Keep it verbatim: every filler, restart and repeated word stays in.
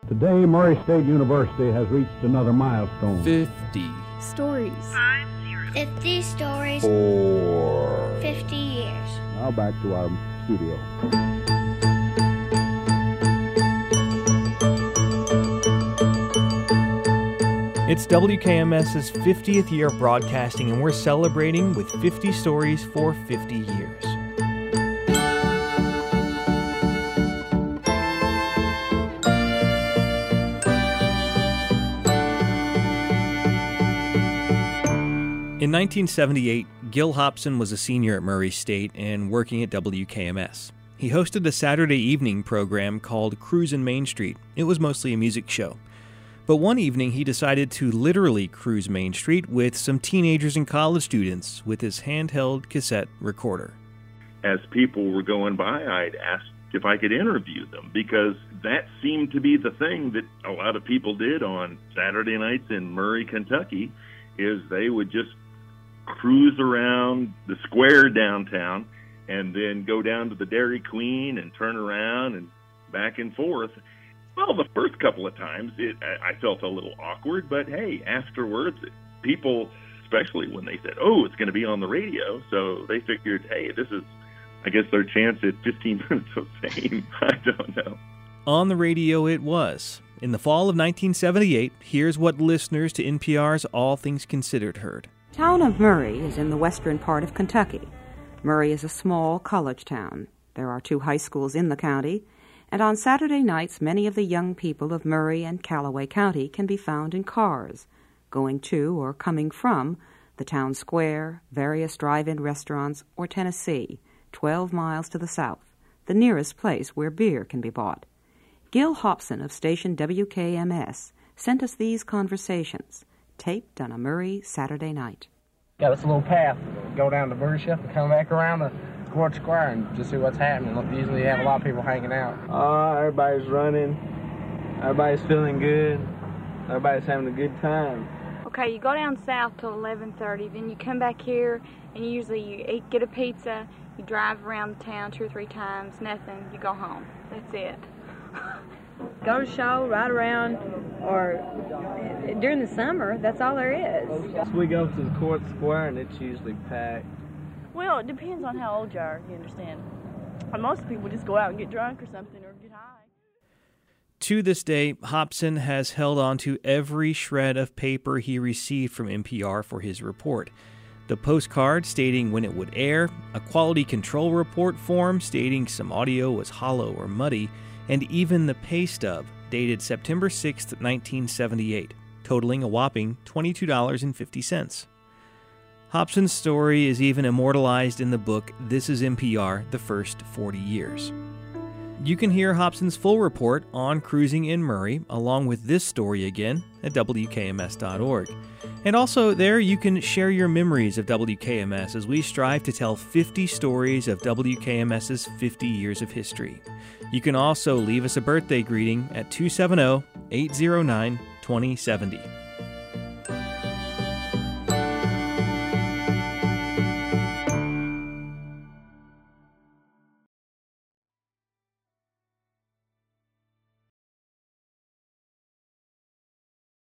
Today, Murray State University has reached another milestone. fifty. Stories. Five zero. fifty stories. Four. fifty years. Now back to our studio. It's W K M S's fiftieth year of broadcasting, and we're celebrating with fifty stories for fifty years. In nineteen seventy-eight, Gil Hopson was a senior at Murray State and working at W K M S. He hosted a Saturday evening program called Cruisin' Main Street. It was mostly a music show. But one evening, he decided to literally cruise Main Street with some teenagers and college students with his handheld cassette recorder. As people were going by, I'd asked if I could interview them, because that seemed to be the thing that a lot of people did on Saturday nights in Murray, Kentucky, is they would just cruise around the square downtown and then go down to the Dairy Queen and turn around and back and forth. Well, the first couple of times, it, I felt a little awkward, but hey, afterwards, people, especially when they said, oh, it's going to be on the radio, so they figured, hey, this is, I guess, their chance at fifteen minutes of fame. I don't know. On the radio it was. In the fall of nineteen seventy-eight, here's what listeners to N P R's All Things Considered heard. The town of Murray is in the western part of Kentucky. Murray is a small college town. There are two high schools in the county, and on Saturday nights many of the young people of Murray and Callaway County can be found in cars, going to or coming from the town square, various drive-in restaurants, or Tennessee, twelve miles to the south, the nearest place where beer can be bought. Gil Hopson of station W K M S sent us these conversations, taped on a Murray Saturday night. Yeah, it's a little path. Go down to Burship and come back around the Court Square and just see what's happening. Look, usually you have a lot of people hanging out. Oh, everybody's running. Everybody's feeling good. Everybody's having a good time. Okay, you go down south till eleven thirty, then you come back here, and usually you eat, get a pizza, you drive around the town two or three times, nothing, you go home. That's it. Go to show, ride around, or during the summer, that's all there is. We go to the Court Square and it's usually packed. Well, it depends on how old you are, you understand. And most people just go out and get drunk or something or get high. To this day, Hopson has held on to every shred of paper he received from N P R for his report. The postcard stating when it would air, a quality control report form stating some audio was hollow or muddy, and even the pay stub dated September sixth, nineteen seventy-eight, totaling a whopping twenty-two dollars and fifty cents. Hopson's story is even immortalized in the book This is N P R, The First forty years. You can hear Hopson's full report on Cruising in Murray, along with this story again, at W K M S dot org. And also there you can share your memories of W K M S as we strive to tell fifty stories of W K M S's fifty years of history. You can also leave us a birthday greeting at two seven zero, eight zero nine, two zero seven zero.